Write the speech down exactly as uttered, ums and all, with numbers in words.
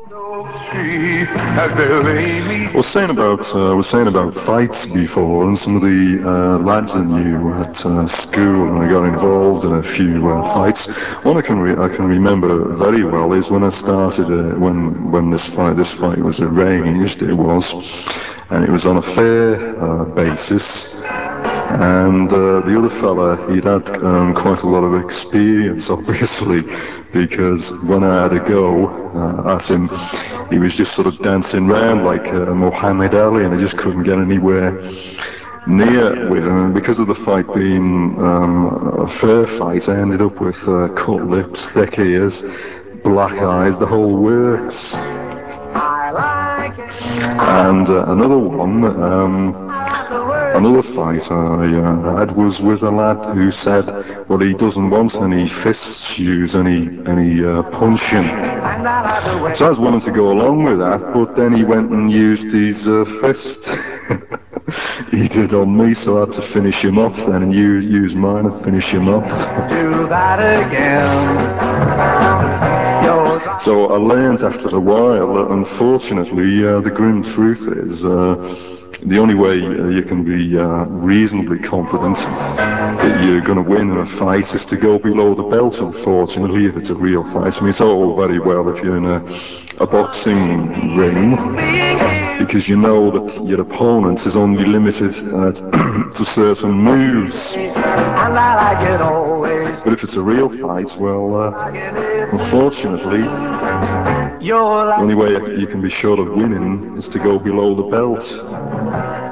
I was saying about uh, I was saying about fights before, and some of the uh, lads I knew at uh, school, and I got involved in a few uh, fights. One I can re- I can remember very well is when I started uh, when when this fight this fight was arranged. It was, and it was on a fair uh, basis. And uh, the other fella, he'd had um, quite a lot of experience, obviously, because when I had a go uh, at him, he was just sort of dancing around like uh, Muhammad Ali, and I just couldn't get anywhere near with him. And because of the fight being um, a fair fight, I ended up with uh, cut lips, thick ears, black eyes, the whole works. And uh, another one, um, another fight I uh, had was with a lad who said, well, he doesn't want any fists used, any any uh, punching. So I was willing to go along with that, but then he went and used his uh, fist. He did on me, so I had to finish him off then, and you use mine and finish him off. Do that again. So I learned after a while that unfortunately uh, the grim truth is uh, the only way uh, you can be uh, reasonably confident that you're going to win in a fight is to go below the belt, unfortunately, if it's a real fight. I mean, it's all very well if you're in a, a boxing ring, because you know that your opponent is only limited uh, to certain moves. But if it's a real fight, well, uh, unfortunately, the only way you can be sure of winning is to go below the belt.